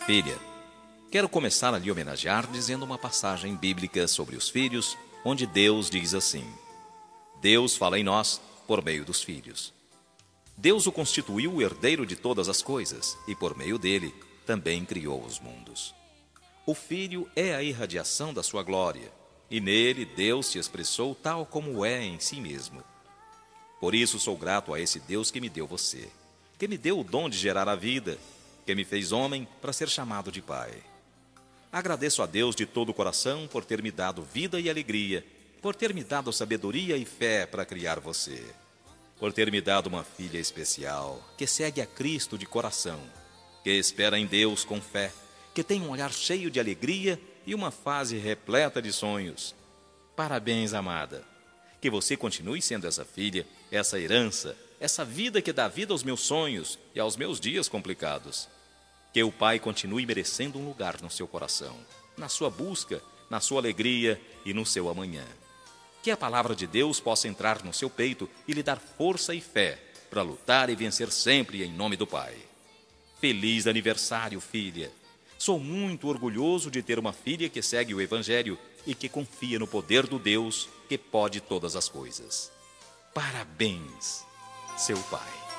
filha. Quero começar a lhe homenagear dizendo uma passagem bíblica sobre os filhos, onde Deus diz assim: Deus fala em nós por meio dos filhos. Deus o constituiu o herdeiro de todas as coisas, e por meio dele também criou os mundos. O Filho é a irradiação da sua glória, e nele Deus se expressou tal como é em si mesmo. Por isso sou grato a esse Deus que me deu você, que me deu o dom de gerar a vida, que me fez homem para ser chamado de Pai. Agradeço a Deus de todo o coração por ter me dado vida e alegria, por ter me dado sabedoria e fé para criar você, por ter me dado uma filha especial, que segue a Cristo de coração, que espera em Deus com fé, que tem um olhar cheio de alegria e uma fase repleta de sonhos. Parabéns, amada. Que você continue sendo essa filha, essa herança, essa vida que dá vida aos meus sonhos e aos meus dias complicados. Que o Pai continue merecendo um lugar no seu coração, na sua busca, na sua alegria e no seu amanhã. Que a palavra de Deus possa entrar no seu peito e lhe dar força e fé para lutar e vencer sempre em nome do Pai. Feliz aniversário, filha! Sou muito orgulhoso de ter uma filha que segue o Evangelho e que confia no poder do Deus que pode todas as coisas. Parabéns, seu pai.